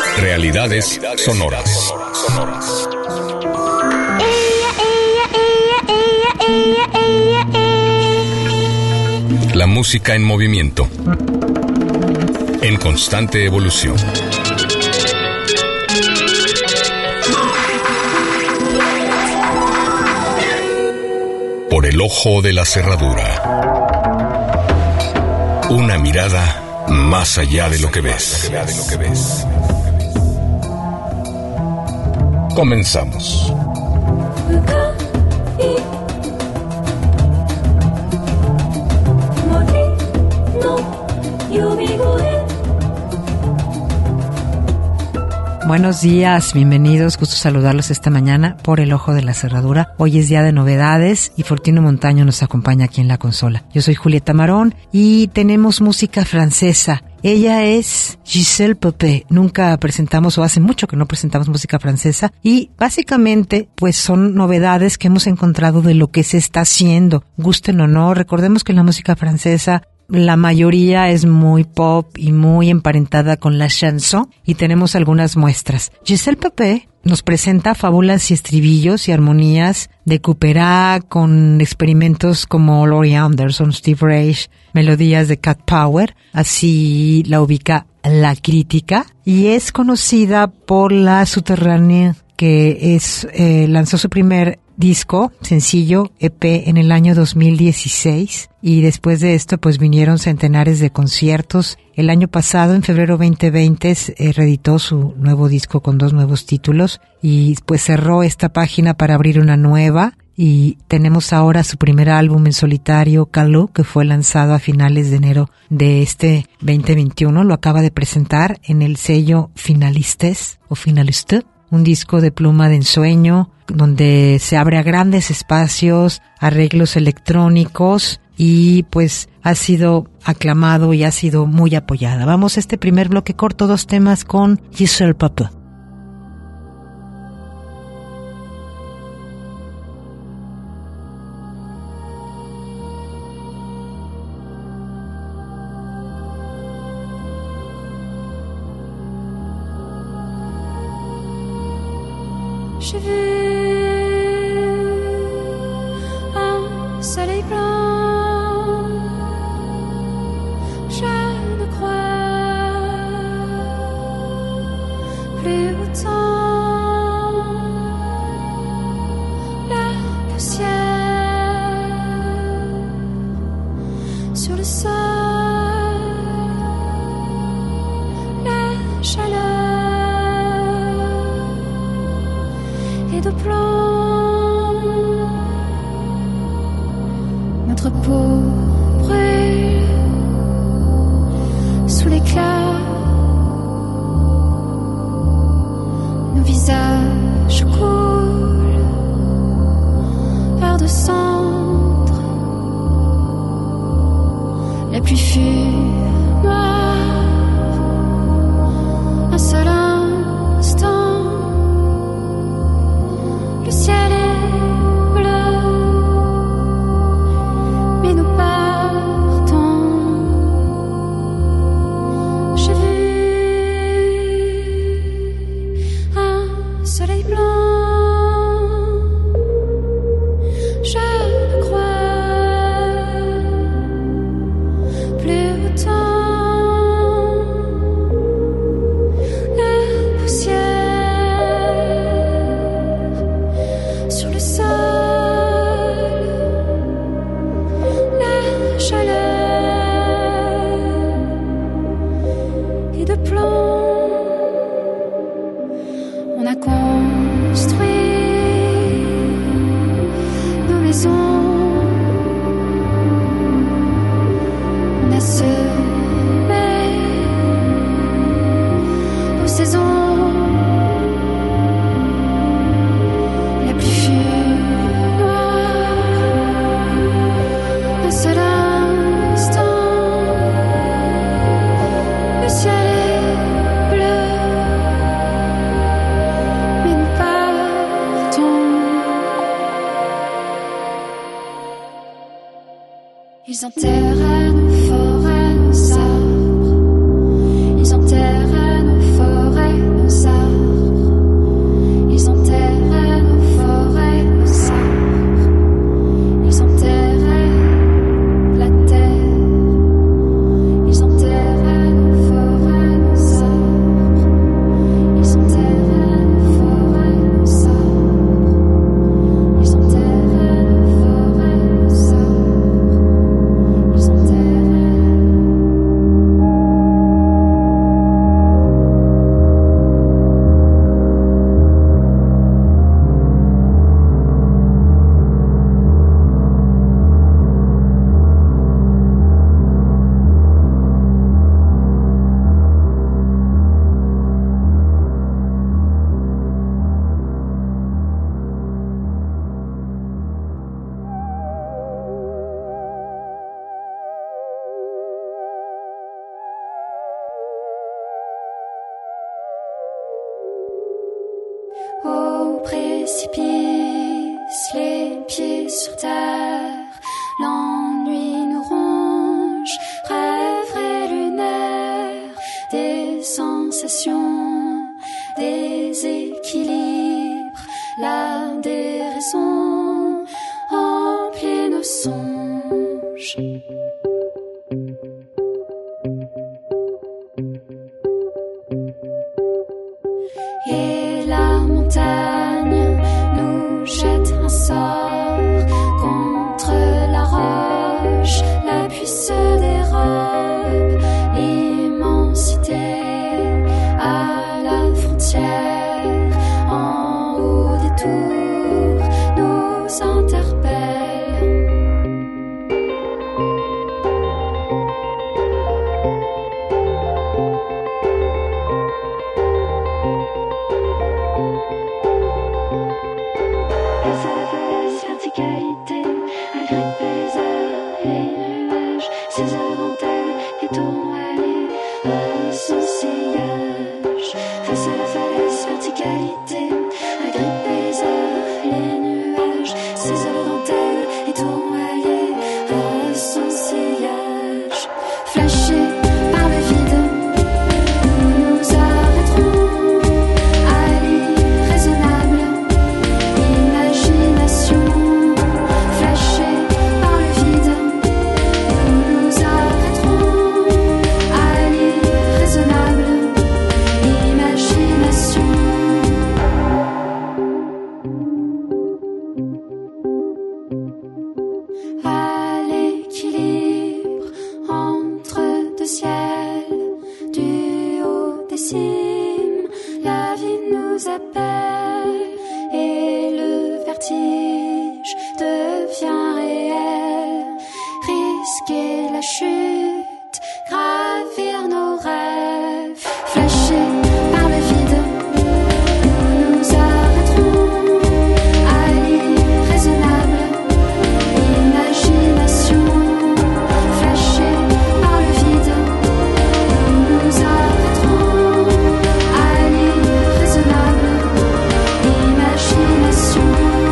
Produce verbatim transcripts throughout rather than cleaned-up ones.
Realidades sonoras. La música en movimiento, en constante evolución. Por el ojo de la cerradura. Una mirada más allá de lo que ves. Comenzamos. Buenos días, bienvenidos, gusto saludarlos esta mañana por el ojo de la cerradura. Hoy es día de novedades y Fortino Montaño nos acompaña aquí en la consola. Yo soy Julieta Marón y tenemos música francesa. Ella es Gisèle Peupé. Nunca presentamos, o hace mucho que no presentamos música francesa, y básicamente pues son novedades que hemos encontrado de lo que se está haciendo, gusten o no. Recordemos que la música francesa, la mayoría es muy pop y muy emparentada con la chanson, y tenemos algunas muestras. Gisèle Peupé nos presenta fábulas y estribillos y armonías de Couperin con experimentos como Laurie Anderson, Steve Reich, melodías de Cat Power. Así la ubica la crítica, y es conocida por La Souterraine, que es eh, lanzó su primer disco, sencillo, E P en el año dos mil dieciséis, y después de esto pues vinieron centenares de conciertos. El año pasado, en febrero veinte veinte, eh, reeditó su nuevo disco con dos nuevos títulos, y pues cerró esta página para abrir una nueva, y tenemos ahora su primer álbum en solitario, Calou, que fue lanzado a finales de enero de este veinte veintiuno. Lo acaba de presentar en el sello Finalistes o Finaliste, un disco de pluma de ensueño donde se abre a grandes espacios, arreglos electrónicos, y pues ha sido aclamado y ha sido muy apoyada. Vamos a este primer bloque corto, dos temas con Gisèle Peupé. J'ai vu un soleil blanc, je ne crois plus autant la poussière sur le sol, la chaleur de plomb, notre peau brûle sous l'éclat, nos visages coulent vers de cendres, la pluie fut noire, un seul instant. Le ciel est bleu, mais nous partons. J'ai vu un soleil blanc, je ne crois plus autant la poussière sur le sol, la chaleur et de plomb. On a construit nos maisons, on a semé aux saisons. Le ciel est bleu, au précipice, les pieds sur terre. L'ennui nous ronge, rêverie lunaire, des sensations, des équilibres, la déraison emplit nos songes. Et la montagne nous jette un sort contre la roche, la pluie se dérobe, l'immensité à la frontière, en haut des tours nous interpelle. Verticalité, agripper les heures et les nuages, ses heures dentelles et tournoyer à son sillage. Face à la falaise, verticalité, agripper les heures et les nuages, ses heures dentelles et tournoyer à son sillage. Flashé par le vide, nous nous arrêterons à l'irraisonnable imagination. Flashé par le vide, nous nous arrêterons à l'irraisonnable imagination. À l'équilibre entre deux ciels, du haut des cimes, la vie nous appelle et le vertige devient réel. Risquer la chute, gravir nos rêves, flashés par le vide, nous nous arrêterons à l'irraisonnable imagination. Flashés par le vide, nous nous arrêterons à l'irraisonnable imagination.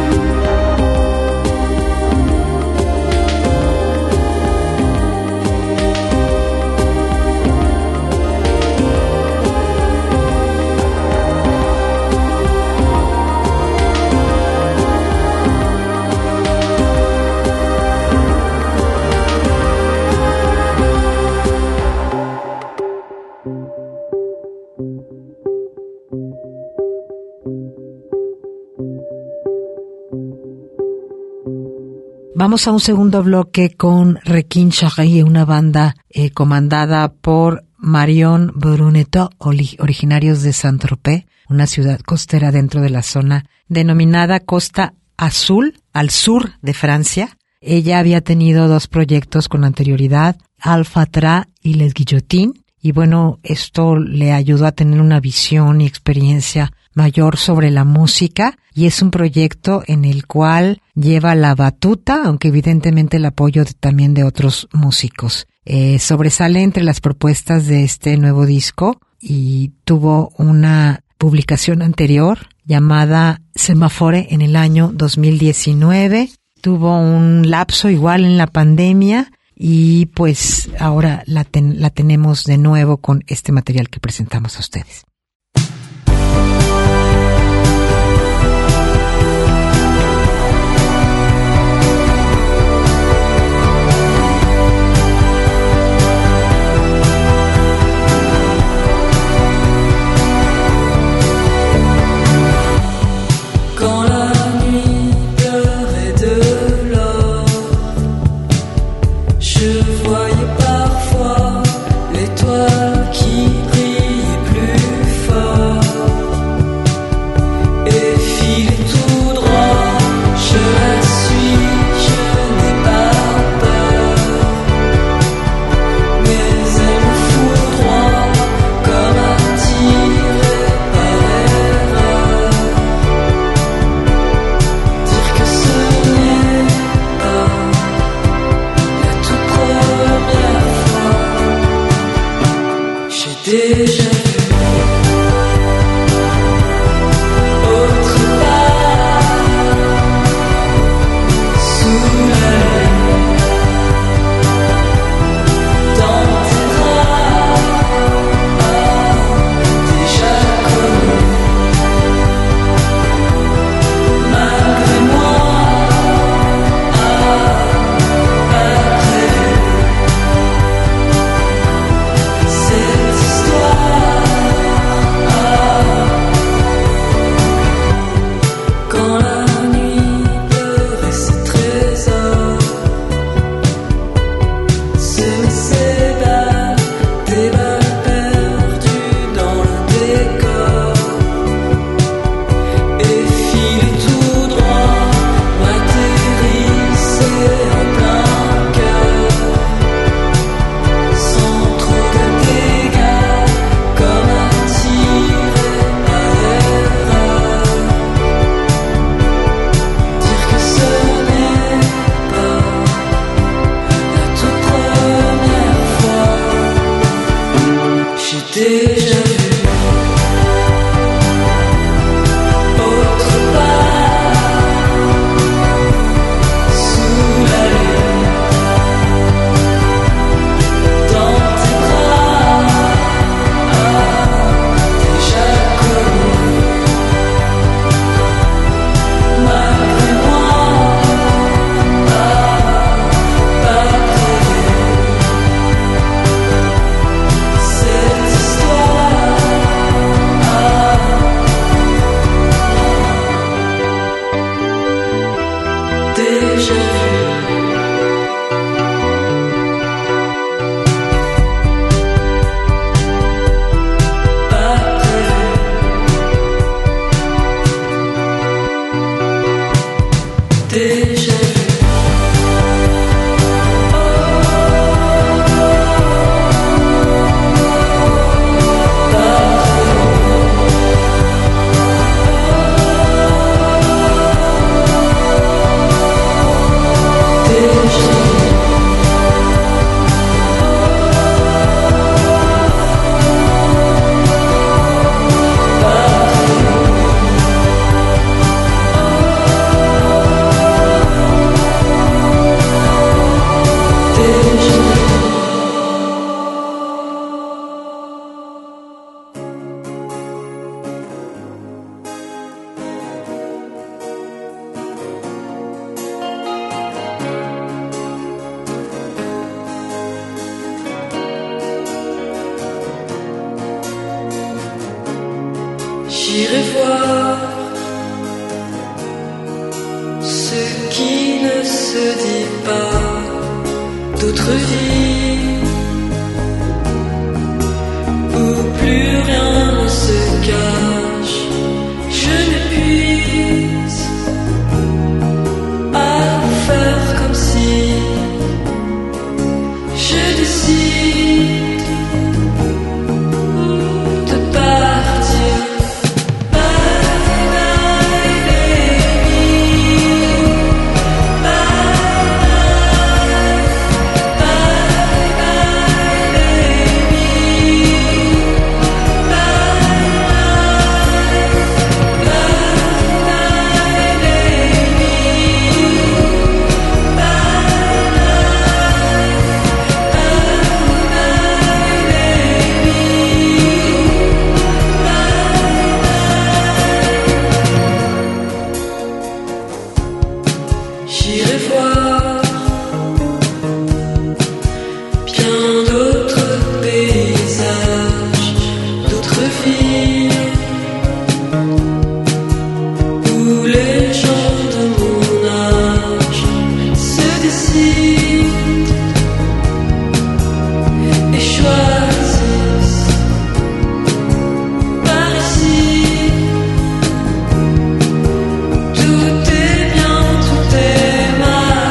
Vamos a un segundo bloque con Requin Charry, una banda eh, comandada por Marion Brunetot, originarios de Saint-Tropez, una ciudad costera dentro de la zona denominada Costa Azul, al sur de Francia. Ella había tenido dos proyectos con anterioridad, Alfatra y Les Guillotines, y bueno, esto le ayudó a tener una visión y experiencia mayor sobre la música, y es un proyecto en el cual lleva la batuta, aunque evidentemente el apoyo de, también de otros músicos. Eh, sobresale entre las propuestas de este nuevo disco y tuvo una publicación anterior llamada Semaphore en el año dos mil diecinueve. Tuvo un lapso igual en la pandemia y pues ahora la, ten, la tenemos de nuevo con este material que presentamos a ustedes. Je voyais parfois l'étoile qui brille plus J'irai voir ce qui ne se dit pas, d'autres vies où plus rien ne se cache. Je m'épuise à faire comme si je décide de partir. J'irai voir bien d'autres paysages, d'autres villes où les gens de mon âge se décident et choisissent par ici. Tout est bien, tout est mal.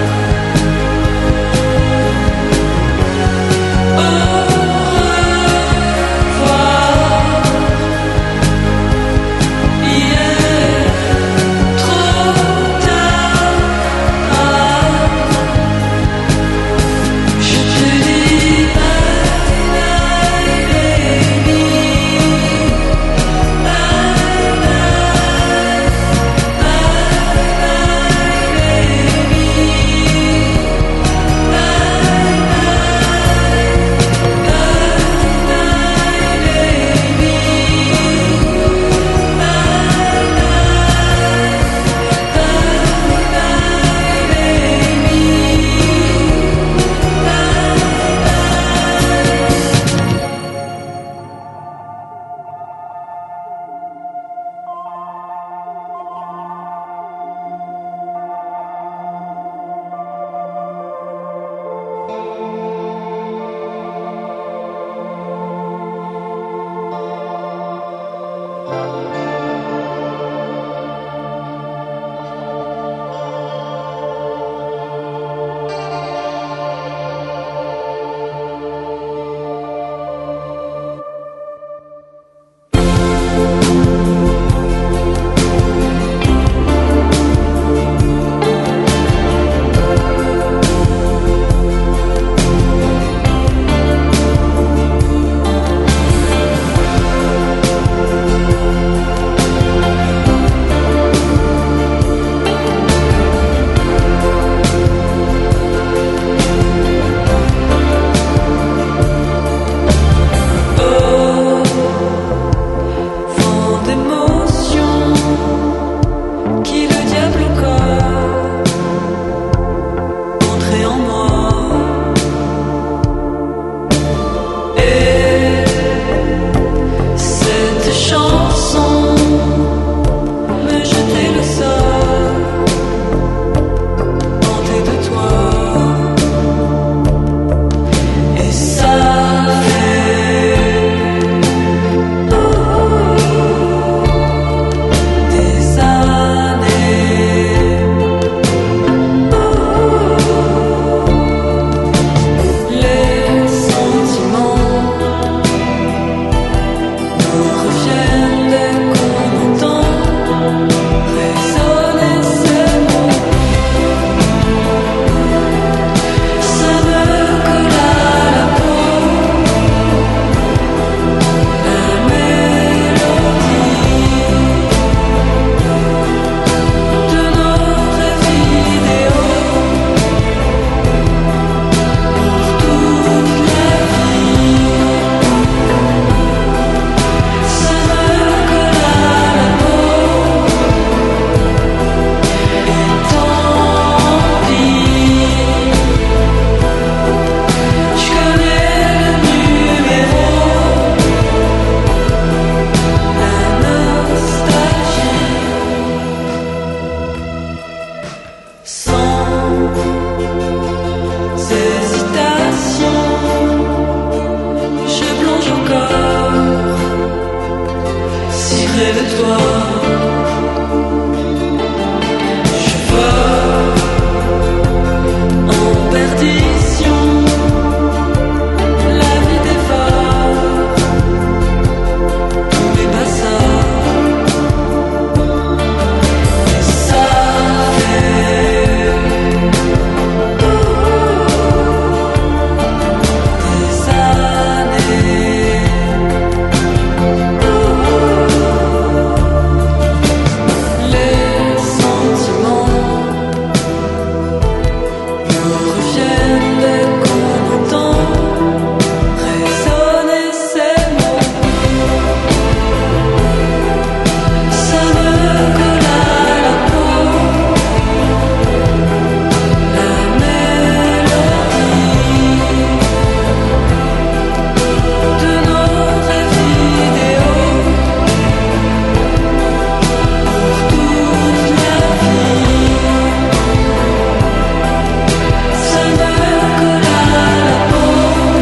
Au revoir. Il est trop tard. Je te dis bye bye baby. Bye bye. Vent d'émotion, qui le diable encore entrer en moi et cette chanson me jeter le sort hanté de toi et ça fait des années. Les sentiments nous reviennent dès qu'on entend résonner ces mots. Ça me colle à la peau, la mélodie de nos rêves idéaux pour toute la vie. Ça me de toi. Je vole en perdition, la vie dévore tous mes passages. Et ça fait des années. Les sentiments nous reviennent dès qu'on entend résonner ces mots. Ça me colle à la peau, la mélodie de nos rêves idéaux pour toute la vie. Ça me colle à la peau,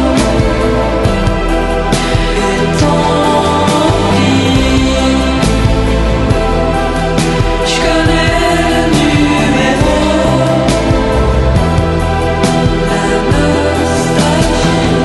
et tant pis. Je connais le numéro, la nostalgie.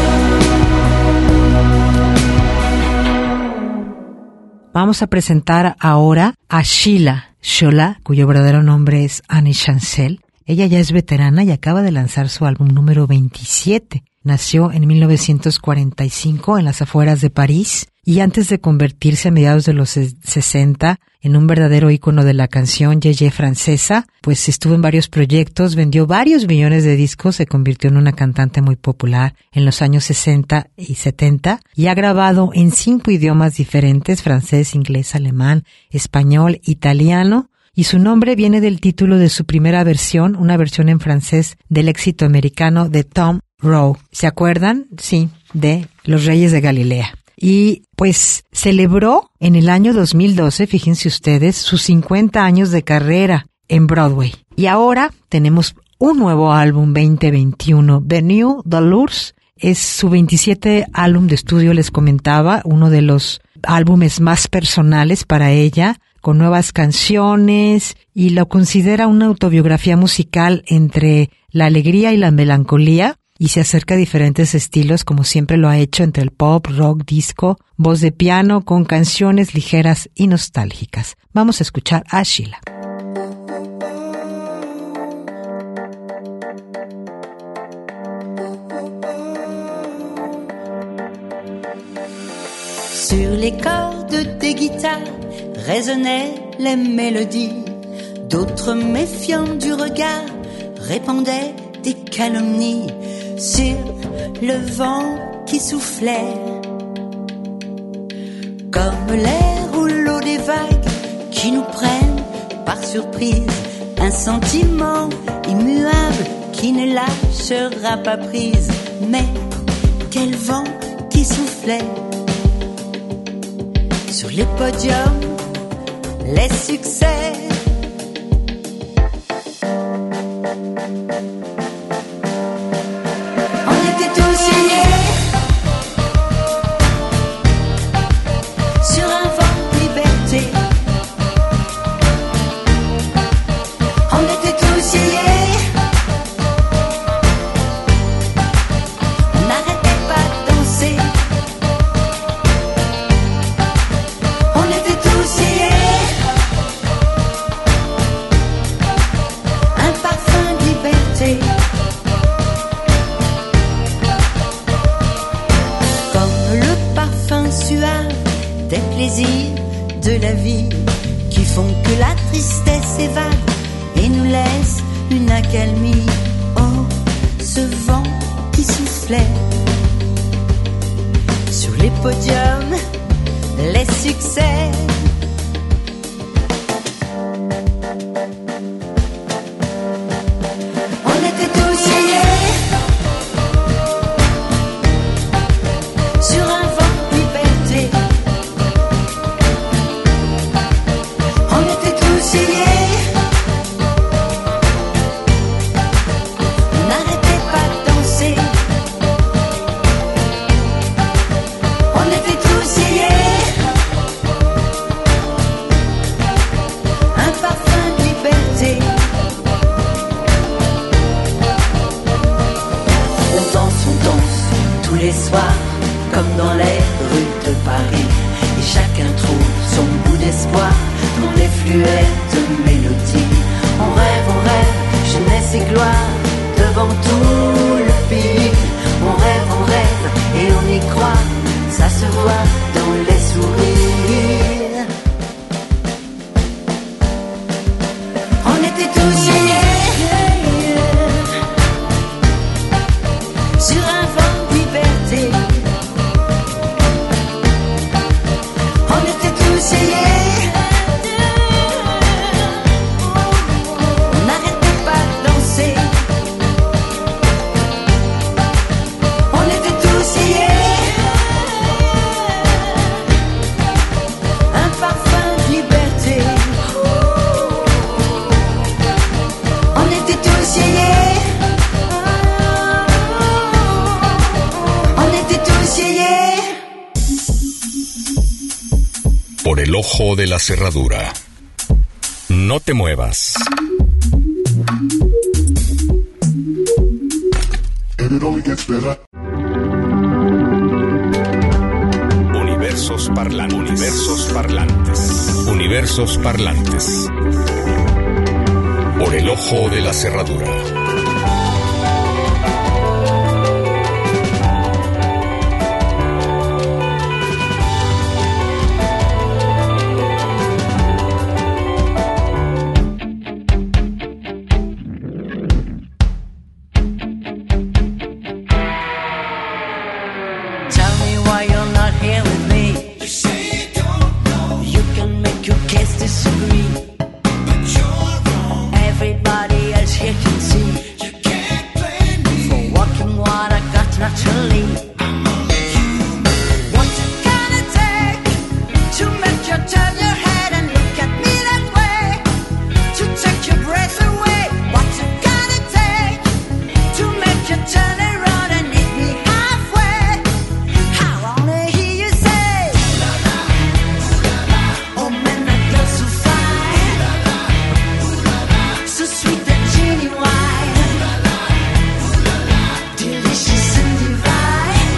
Vamos a presentar ahora a Sheila Shola, cuyo verdadero nombre es Annie Chancel. Ella ya es veterana y acaba de lanzar su álbum número veintisiete. Nació en mil novecientos cuarenta y cinco en las afueras de París y antes de convertirse a mediados de los ses- sesenta en un verdadero ícono de la canción yeye francesa, pues estuvo en varios proyectos, vendió varios millones de discos, se convirtió en una cantante muy popular en los años sesenta y setenta y ha grabado en cinco idiomas diferentes: francés, inglés, alemán, español, italiano. Y su nombre viene del título de su primera versión, una versión en francés del éxito americano de Tom Rowe. ¿Se acuerdan? Sí, de Los Reyes de Galilea. Y pues celebró en el año dos mil doce, fíjense ustedes, sus cincuenta años de carrera en Broadway. Y ahora tenemos un nuevo álbum veinte veintiuno, The New Dolores. Es su veintisiete álbum de estudio, les comentaba, uno de los álbumes más personales para ella, con nuevas canciones, y lo considera una autobiografía musical entre la alegría y la melancolía, y se acerca a diferentes estilos, como siempre lo ha hecho, entre el pop, rock, disco, voz de piano, con canciones ligeras y nostálgicas. Vamos a escuchar a Sheila. Sur les cordes des guitares résonnaient les mélodies. D'autres, méfiants du regard, répandaient des calomnies sur le vent qui soufflait. Comme les rouleaux des vagues qui nous prennent par surprise, un sentiment immuable qui ne lâchera pas prise. Mais quel vent qui soufflait sur les podiums, les succès. On était tous signés sur un vent de liberté. On était tous signés. On n'arrêtait pas de danser. On était tous signés. Un parfum de liberté. Comme le parfum suave des plaisirs de la vie qui font que la tristesse évade et nous laisse une accalmie. Oh, ce vent qui soufflait sur les podiums, les succès. On était tous signés sur un vent de liberté. On était tous signés. On n'arrêtait pas de danser. On était tous signés. fluette mélodie. On rêve, on rêve, jeunesse et gloire devant tout le pays. On rêve, on rêve et on y croit, ça se voit dans les sourires. On était tous hier sur un vent de liberté. On était tous hier, on n'arrêtait pas de danser. On était tous hier, un parfum de liberté. On était tous hier, on était tous hier. Por el ojo de la cerradura. No te muevas. Universos parlantes. Universos parlantes. Universos parlantes. Por el ojo de la cerradura. Tell me why you're not here with me. You say you don't know. You can make your case disagree, but you're wrong. Everybody else here can see. You can't blame me for walking what I got naturally. I'm only human. What's it gonna take to make you turn your head and look at me that way? To take your breath away. What's it gonna take to make you turn around and meet me halfway? I wanna hear you say, oh man, that girl's so fine, so sweet and genuine, delicious and divine.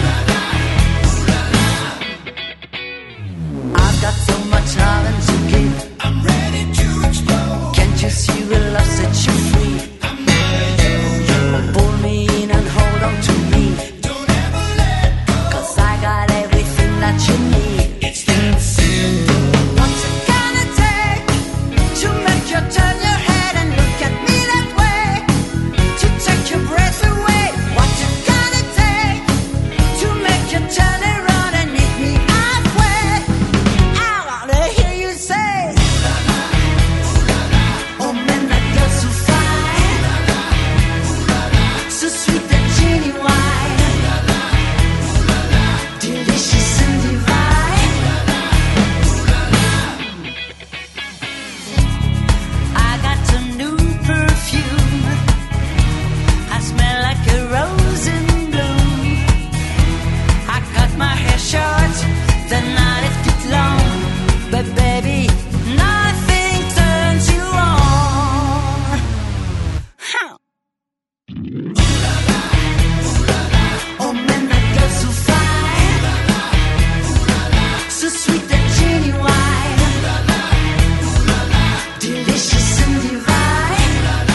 I've got so much loving to give. I'm ready to explode. Can't you see the love set you free? I'm ready to pull me in and hold on to me. Don't ever let go, 'cause I got everything that you need. It's that simple. What's it gonna take to make you turn your head and look at me that way? To take your breath away. What's it gonna take to make you turn around and meet me halfway? I wanna hear you say, oh man, that girl's so fine, so sweet and genuine, delicious and divine. I got a new perfume. I smell like a rose in bloom. I cut my hair short, then I left it long. But baby, nothing turns you on. Huh. Oh man, that girl's so fine, so sweet and genuine, delicious and divine.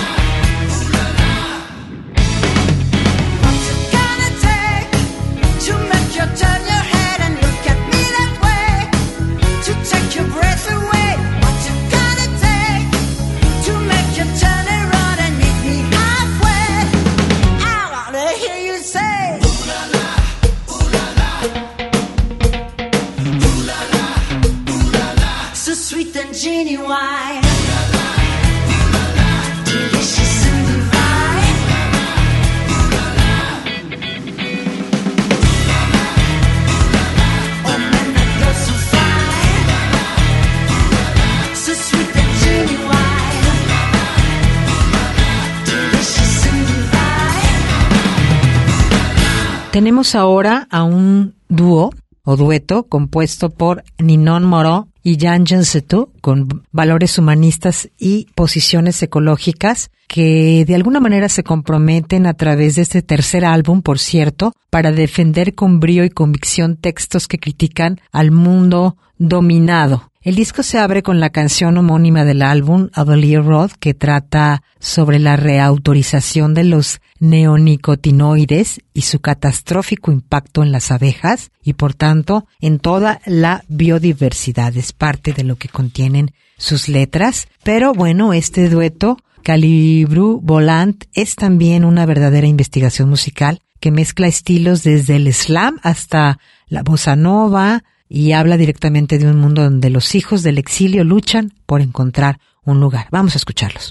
What's it gonna take to make you turn your head and look at me that way? To take your breath away. What's it gonna take to make you turn around and meet me halfway? I wanna hear you say, ooh la la, ooh la la, ooh la la, ooh la la, so sweet and genuine, delicious and divine. Oh man, that girl's so fine, so sweet and genuine, delicious and divine. Tenemos ahora a un dúo o dueto compuesto por Ninon Moreau y Jean Gencetou, con valores humanistas y posiciones ecológicas que de alguna manera se comprometen a través de este tercer álbum, por cierto, para defender con brío y convicción textos que critican al mundo dominado. El disco se abre con la canción homónima del álbum, Avalier Road, que trata sobre la reautorización de los neonicotinoides y su catastrófico impacto en las abejas y, por tanto, en toda la biodiversidad. Es parte de lo que contienen sus letras. Pero bueno, este dueto, Calibru Volant, es también una verdadera investigación musical que mezcla estilos desde el slam hasta la bossa nova y habla directamente de un mundo donde los hijos del exilio luchan por encontrar un lugar. Vamos a escucharlos.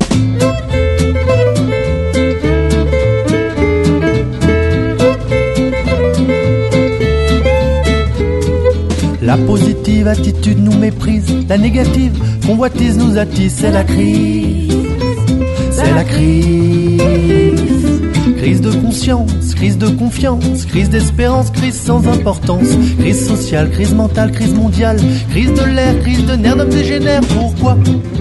La positive attitude nous méprise, la négative convoitise nous attise, c'est la crise, c'est la crise. Crise de conscience, crise de confiance, crise d'espérance, crise sans importance, crise sociale, crise mentale, crise mondiale, crise de l'air, crise de nerfs, d'hommes dégénère. Pourquoi ?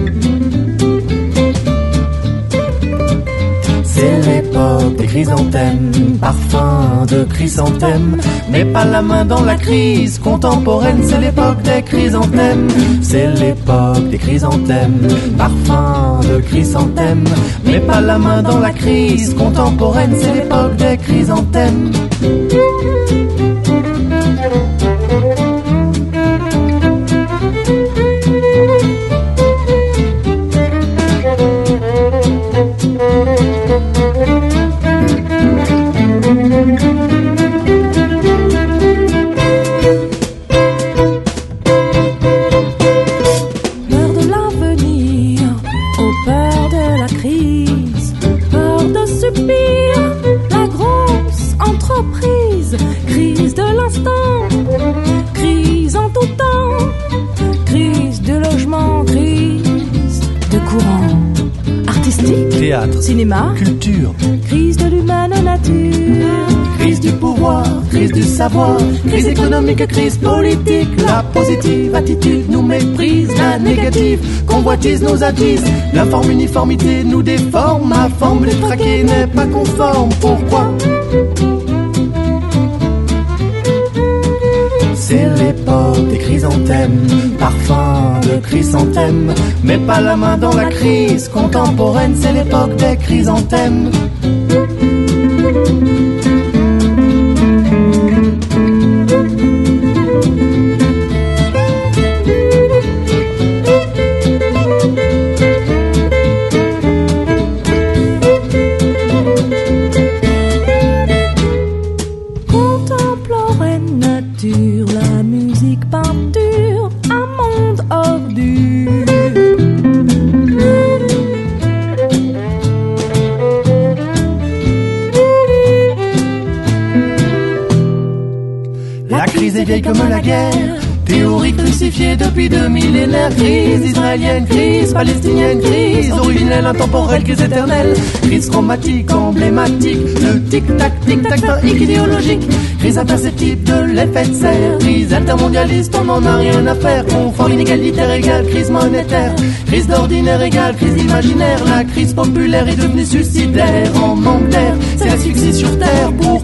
C'est l'époque des chrysanthèmes, parfum de chrysanthème. Mets pas la main dans la crise contemporaine, c'est l'époque des chrysanthèmes. C'est l'époque des chrysanthèmes, parfum de chrysanthème. Mets pas la main dans la crise contemporaine, c'est l'époque des chrysanthèmes. Cinéma, culture, crise de l'humaine nature, crise du pouvoir, crise du savoir, crise économique, crise politique. La positive attitude nous méprise, la négative convoitise nous attise. La forme uniformité nous déforme, ma forme détraquée n'est pas conforme. Pourquoi ? C'est l'époque des chrysanthèmes, parfum de chrysanthème. Mets pas la main dans la crise contemporaine, c'est l'époque des chrysanthèmes. Vieille comme la guerre, théorie crucifiée depuis deux millénaires. Crise israélienne, crise palestinienne, crise originelle, intemporelle, crise éternelle. Crise chromatique, emblématique, le tic-tac, tic-tac, fin idéologique. Crise imperceptible de l'effet de serre. Crise altermondialiste, on n'en a rien à faire. Confort inégalitaire égale crise monétaire. Crise d'ordinaire égale crise imaginaire. La crise populaire est devenue suicidaire. En manque d'air, c'est l'asphyxie sur terre. Pourquoi ?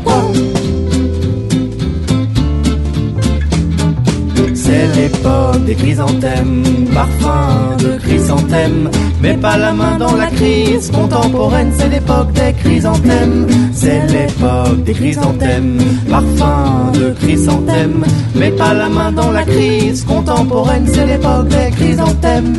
C'est l'époque des chrysanthèmes, parfum de chrysanthème. Mets pas la main dans la crise contemporaine, c'est l'époque des chrysanthèmes. C'est l'époque des chrysanthèmes, parfum de chrysanthème. Mets pas la main dans la crise contemporaine, c'est l'époque des chrysanthèmes.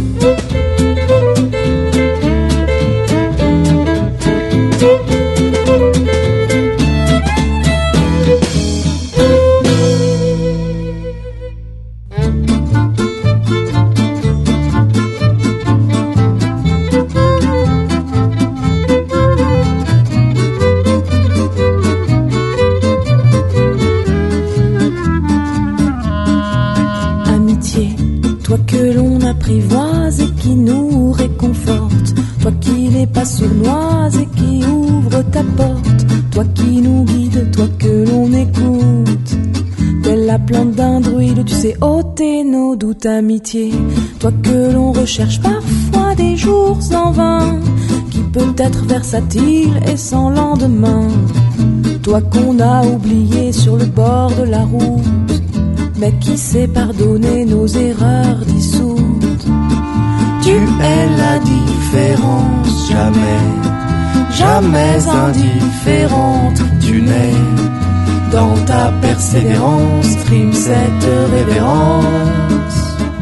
Sournoise et qui ouvre ta porte, toi qui nous guides, toi que l'on écoute. Telle la plante d'un druide, tu sais ôter nos doutes, amitié. Toi que l'on recherche parfois des jours en vain, qui peut être versatile et sans lendemain. Toi qu'on a oublié sur le bord de la route, mais qui sait pardonner nos erreurs dissoute. Tu es la différence, jamais, jamais indifférente. Tu n'es dans ta persévérance, trime cette révérence.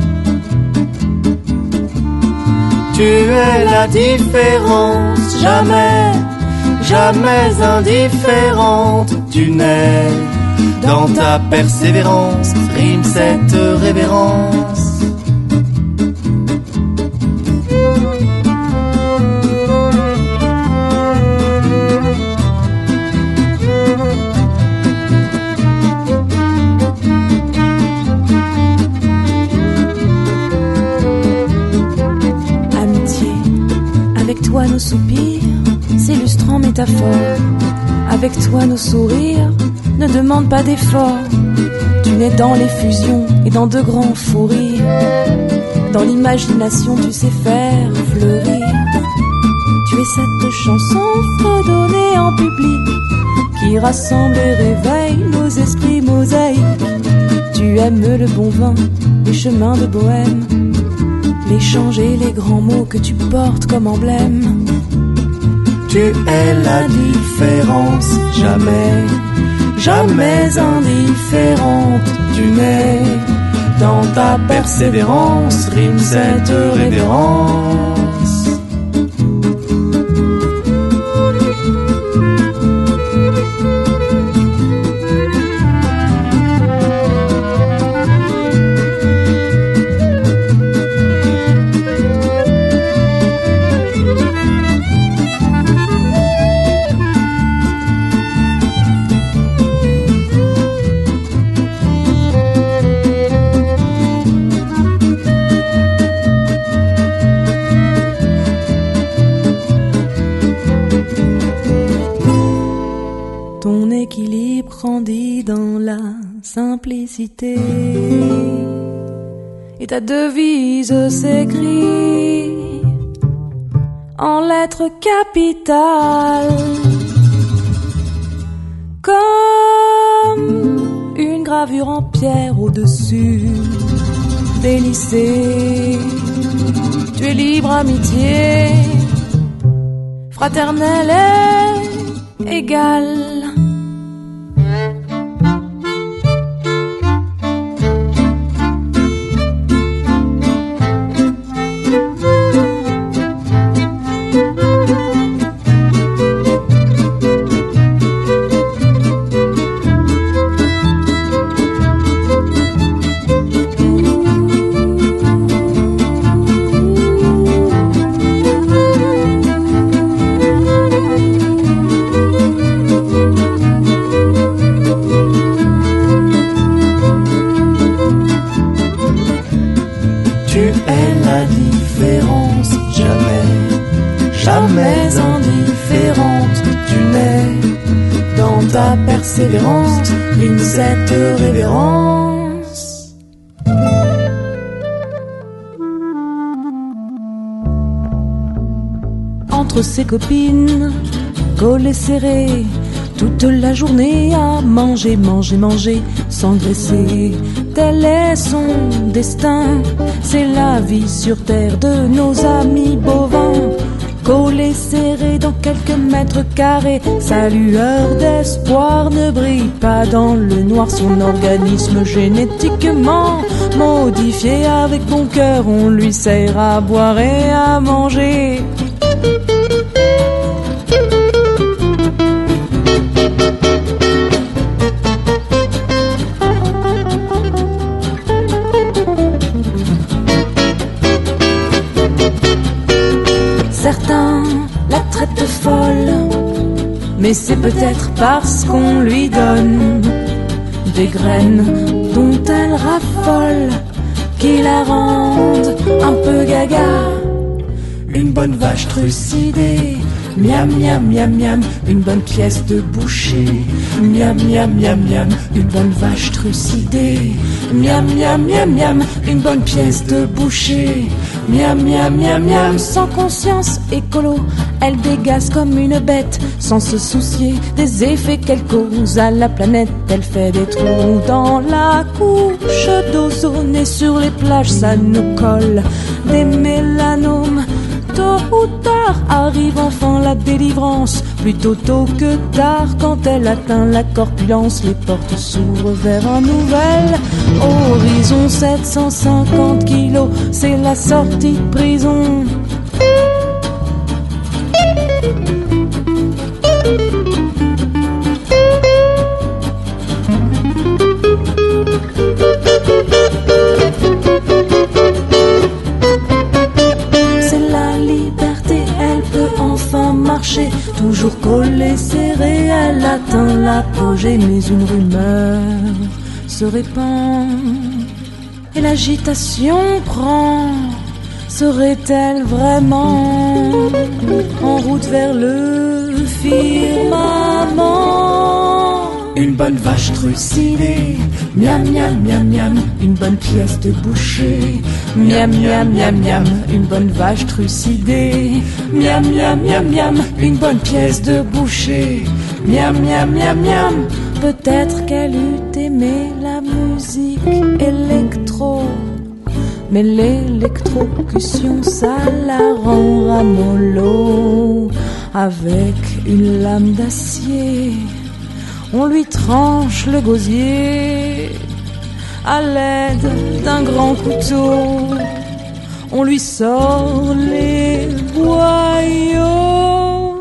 Tu es la différence, jamais, jamais indifférente. Tu n'es dans ta persévérance, rime cette révérence. Amitié, avec toi nos soupirs s'illustrent en métaphore. Avec toi nos sourires ne demandent pas d'effort. Tu nais dans l'effusion et dans de grands fous rires. Dans l'imagination tu sais faire fleurir. Tu es cette chanson fredonnée en public qui rassemble et réveille nos esprits mosaïques. Tu aimes le bon vin, les chemins de bohème, l'échange et les grands mots que tu portes comme emblème. Tu es la différence, jamais, jamais indifférente. Tu n'es dans ta persévérance, rime cette révérence. Simplicité et ta devise s'écrit en lettres capitales comme une gravure en pierre au-dessus des lycées. Tu es libre, amitié, fraternelle et égale. Persévérance, rime cette révérence. Entre ses copines, collées serrées, toute la journée à manger, manger, manger, s'engraisser. Tel est son destin, c'est la vie sur terre de nos amis bovins. Collé serré dans quelques mètres carrés, sa lueur d'espoir ne brille pas dans le noir. Son organisme génétiquement modifié, avec bon cœur on lui sert à boire et à manger. Certains la traitent folle, mais c'est peut-être parce qu'on lui donne des graines dont elle raffole qui la rendent un peu gaga. une bonne vache trucidée. Miam, miam, miam, miam, une bonne pièce de boucher. Miam, miam, miam, miam, une bonne vache trucidée. Miam, miam, miam, miam, une bonne pièce de boucher. Miam, miam, miam, miam, sans conscience écolo, elle dégasse comme une bête, sans se soucier des effets qu'elle cause à la planète. Elle fait des trous dans la couche d'ozone et sur les plages ça nous colle des mélanomes. Tôt ou tard arrive enfin la délivrance, plutôt tôt que tard quand elle atteint la corpulence. Les portes s'ouvrent vers un nouvel horizon. Sept cent cinquante kilos, c'est la sortie de prison. Toujours collée, serrée, elle atteint l'apogée. Mais une rumeur se répand et l'agitation prend. Serait-elle vraiment en route vers le firmament? Une bonne vache trucidée, miam, miam, miam, miam, une bonne pièce de boucher. Miam, miam, miam, miam, une bonne vache trucidée. Miam, miam, miam, miam, une bonne pièce de boucher. Miam, miam, miam, miam, peut-être qu'elle eût aimé la musique électro. Mais l'électrocution, ça la rend ramollo. Avec une lame d'acier, on lui tranche le gosier. À l'aide d'un grand couteau, on lui sort les boyaux.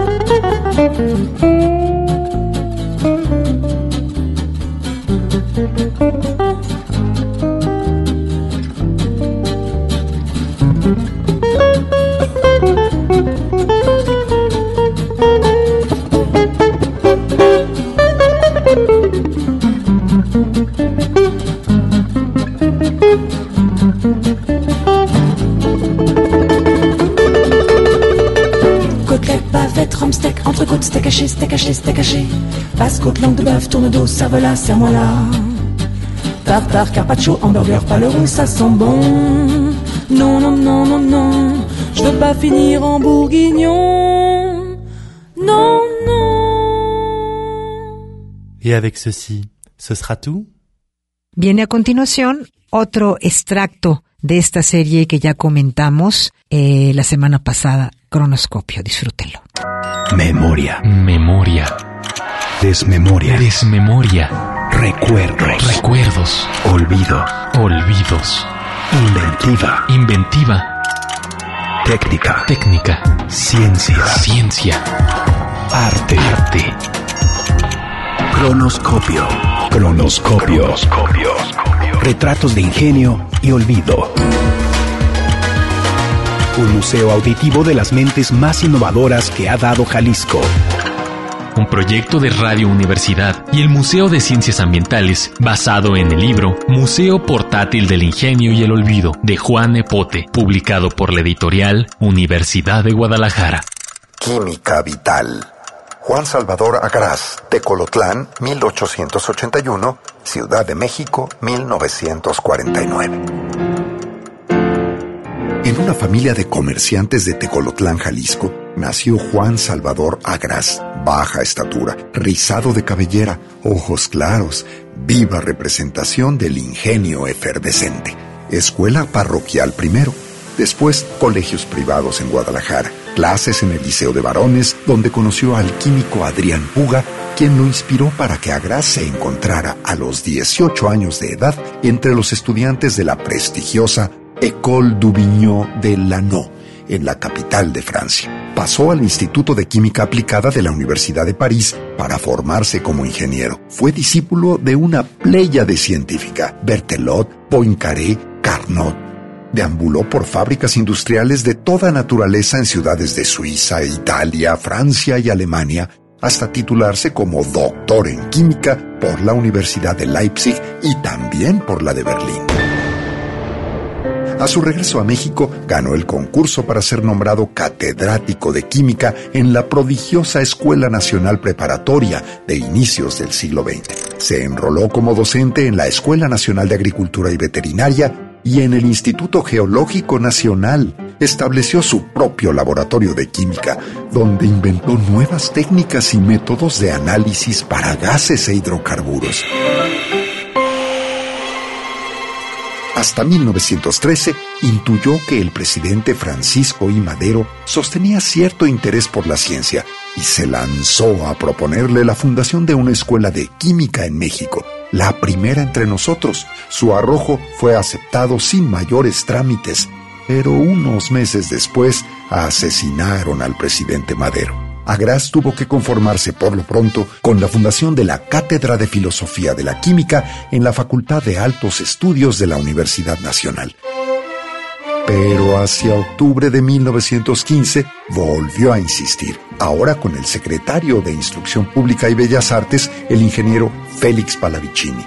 Steak, entrecôte, steak haché, steak haché, steak haché. Basse-côte, langue de bœuf, tourne d'eau, cervelas, serre-moi là. Tartare, carpaccio, hamburger, palero, ça sent bon. Non, non, non, non, non, je veux pas finir en bourguignon. Non, non. Et avec ceci, ce sera tout. Viene a continuación otro extracto de esta serie que ya comentamos eh, la semana pasada, Cronoscopio. Disfrútenlo. Memoria. Memoria. Desmemoria. Desmemoria. Recuerdos. Recuerdos. Olvido. Olvidos. Inventiva. Inventiva. Técnica. Técnica. Ciencia. Ciencia. Arte. Arte. Cronoscopio. Cronoscopio. Cronoscopio. Retratos de ingenio y olvido. Un museo auditivo de las mentes más innovadoras que ha dado Jalisco. Un proyecto de Radio Universidad y el Museo de Ciencias Ambientales basado en el libro Museo Portátil del Ingenio y el Olvido de Juan Epote, publicado por la editorial Universidad de Guadalajara. Química Vital. Juan Salvador Agraz, Tecolotlán, mil ochocientos ochenta y uno, Ciudad de México, mil novecientos cuarenta y nueve. En una familia de comerciantes de Tecolotlán, Jalisco, nació Juan Salvador Agraz, baja estatura, rizado de cabellera, ojos claros, viva representación del ingenio efervescente. Escuela parroquial primero, después colegios privados en Guadalajara, clases en el Liceo de Varones, donde conoció al químico Adrián Puga, quien lo inspiró para que Agraz se encontrara a los dieciocho años de edad entre los estudiantes de la prestigiosa École du Vignon de Lannion, en la capital de Francia. Pasó al Instituto de Química Aplicada de la Universidad de París para formarse como ingeniero. Fue discípulo de una pléyade científica, Berthelot, Poincaré, Carnot. Deambuló por fábricas industriales de toda naturaleza en ciudades de Suiza, Italia, Francia y Alemania, hasta titularse como doctor en química por la Universidad de Leipzig y también por la de Berlín. A su regreso a México, ganó el concurso para ser nombrado catedrático de química en la prodigiosa Escuela Nacional Preparatoria de inicios del siglo veinte. Se enroló como docente en la Escuela Nacional de Agricultura y Veterinaria y en el Instituto Geológico Nacional. Estableció su propio laboratorio de química, donde inventó nuevas técnicas y métodos de análisis para gases e hidrocarburos. Hasta mil novecientos trece, intuyó que el presidente Francisco I. Madero sostenía cierto interés por la ciencia y se lanzó a proponerle la fundación de una escuela de química en México, la primera entre nosotros. Su arrojo fue aceptado sin mayores trámites, pero unos meses después asesinaron al presidente Madero. Agraz tuvo que conformarse por lo pronto con la fundación de la Cátedra de Filosofía de la Química en la Facultad de Altos Estudios de la Universidad Nacional. Pero hacia octubre de mil novecientos quince volvió a insistir, ahora con el secretario de Instrucción Pública y Bellas Artes, el ingeniero Félix Pallavicini.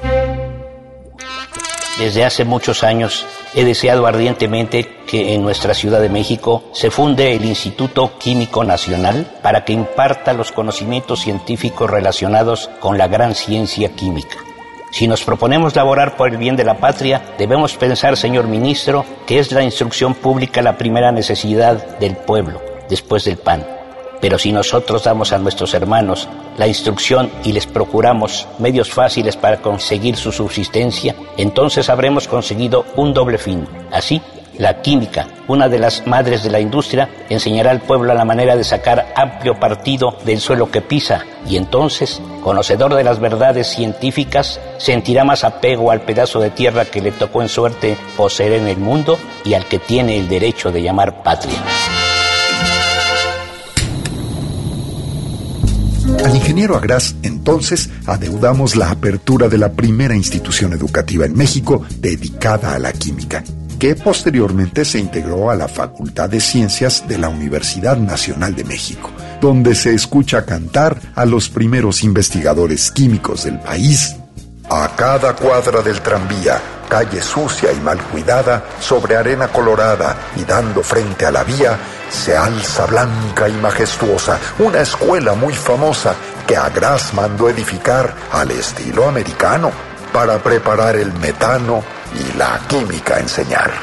Desde hace muchos años he deseado ardientemente que en nuestra Ciudad de México se funde el Instituto Químico Nacional para que imparta los conocimientos científicos relacionados con la gran ciencia química. Si nos proponemos laborar por el bien de la patria, debemos pensar, señor ministro, que es la instrucción pública la primera necesidad del pueblo, después del pan. Pero si nosotros damos a nuestros hermanos la instrucción y les procuramos medios fáciles para conseguir su subsistencia, entonces habremos conseguido un doble fin. Así, la química, una de las madres de la industria, enseñará al pueblo la manera de sacar amplio partido del suelo que pisa, y entonces, conocedor de las verdades científicas, sentirá más apego al pedazo de tierra que le tocó en suerte poseer en el mundo y al que tiene el derecho de llamar patria. Al ingeniero Agraz, entonces, adeudamos la apertura de la primera institución educativa en México dedicada a la química, que posteriormente se integró a la Facultad de Ciencias de la Universidad Nacional de México, donde se escucha cantar a los primeros investigadores químicos del país. A cada cuadra del tranvía, calle sucia y mal cuidada, sobre arena colorada y dando frente a la vía, se alza blanca y majestuosa una escuela muy famosa que Agraz mandó edificar al estilo americano para preparar el metano y la química a enseñar.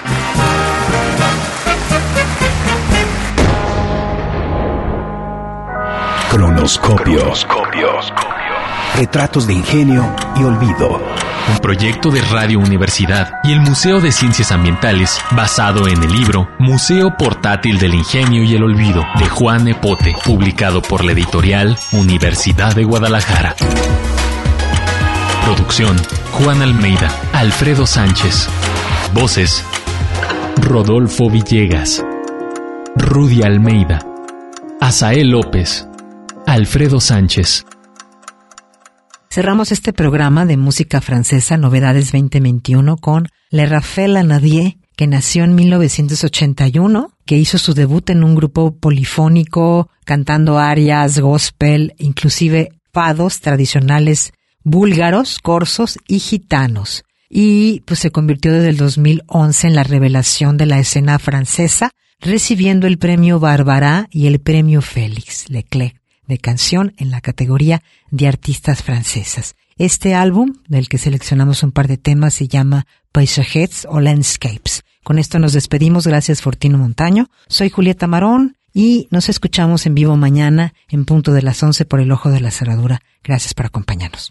Cronoscopio. Retratos de ingenio y olvido. Un proyecto de Radio Universidad y el Museo de Ciencias Ambientales basado en el libro Museo Portátil del Ingenio y el Olvido de Juan Nepote, publicado por la editorial Universidad de Guadalajara. Producción: Juan Almeida, Alfredo Sánchez. Voces: Rodolfo Villegas, Rudy Almeida, Asael López, Alfredo Sánchez. Cerramos este programa de música francesa Novedades veinte veintiuno con Le Raphaël Anadier, que nació en mil novecientos ochenta y uno, que hizo su debut en un grupo polifónico, cantando arias, gospel, inclusive fados tradicionales búlgaros, corsos y gitanos. Y pues se convirtió desde el dos mil once en la revelación de la escena francesa, recibiendo el premio Barbara y el premio Félix Leclerc de canción en la categoría de artistas francesas. Este álbum, del que seleccionamos un par de temas, se llama Paysages o Landscapes. Con esto nos despedimos. Gracias, Fortino Montaño. Soy Julieta Marón y nos escuchamos en vivo mañana en punto de las once por el Ojo de la Cerradura. Gracias por acompañarnos.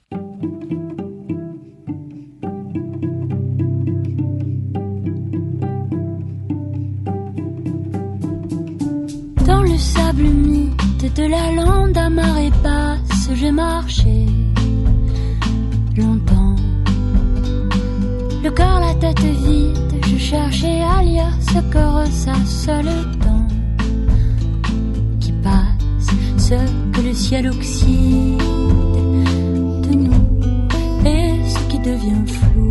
Dans le sable humide de la lande à marée basse, j'ai marché longtemps. Le cœur, la tête vide, je cherchais à lire ce que ressasse le temps qui passe, ce que le ciel oxyde de nous et ce qui devient flou.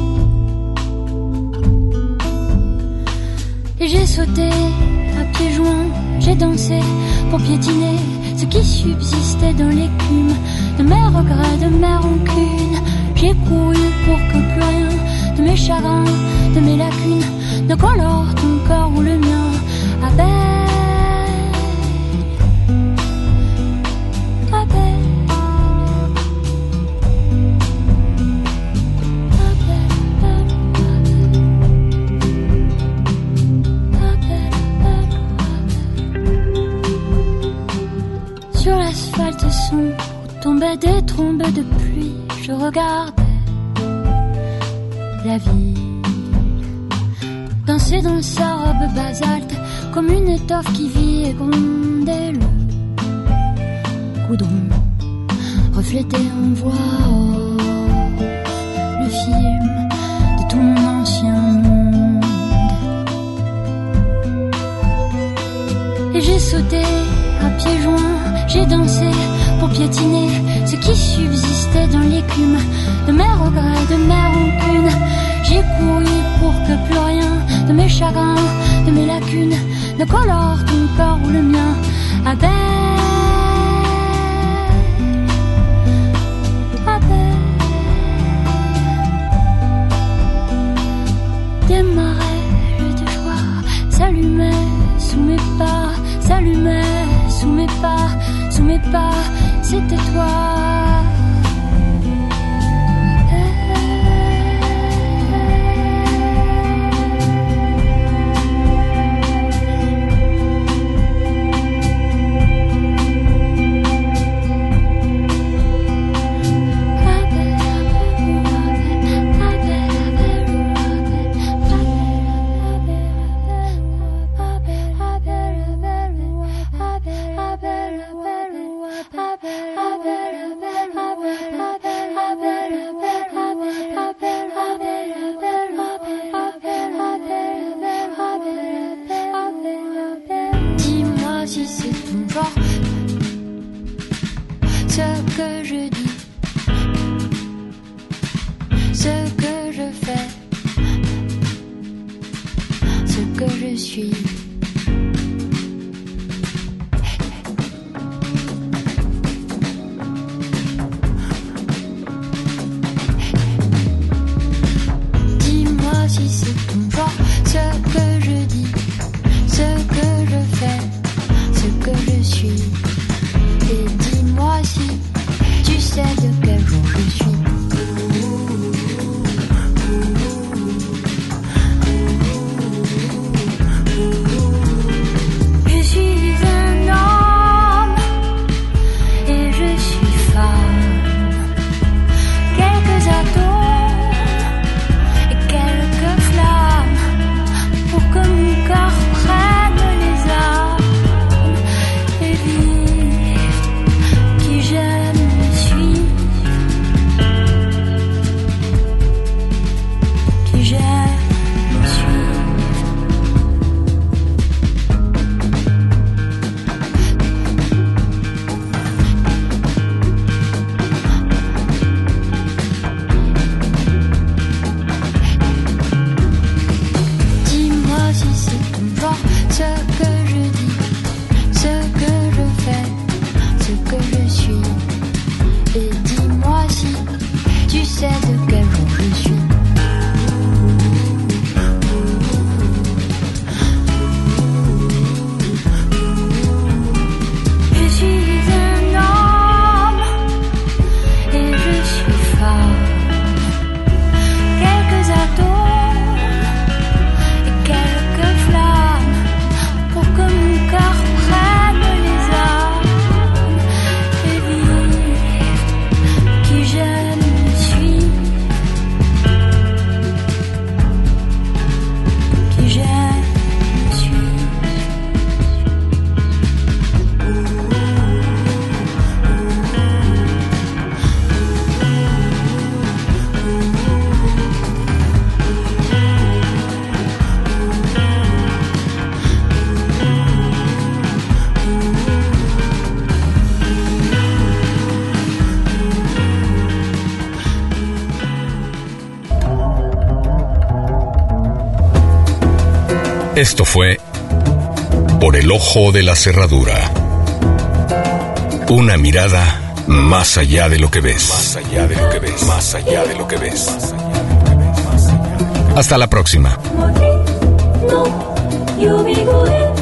Et j'ai sauté à pieds joints, j'ai dansé pour piétiner ce qui subsistait dans l'écume de mes regrets, de mes rancunes. J'ai couru pour que plus rien de mes chagrins, de mes lacunes ne colore ton corps ou le mien. Abeille, abeille, sur l'asphalte sombre où tombaient des trombes de pluie, je regardais la vie danser dans sa robe basalte comme une étoffe qui vit et grondait le goudron reflété en voix haute le film de tout mon ancien monde. Et j'ai sauté à pieds joints, j'ai dansé pour piétiner ce qui subsistait dans l'écume de mes regrets, de mes rancunes. J'ai couru pour que plus rien de mes chagrins, de mes lacunes ne colore ton corps ou le mien. Abeille, abeille, des marais de joie s'allumaient sous mes pas, s'allumaient sous mes pas, sous mes pas, c'était toi. Esto fue Por el Ojo de la Cerradura. Una mirada más allá de lo que ves. Más allá de lo que ves. Más allá de lo que ves. Hasta la próxima. Yo vivo de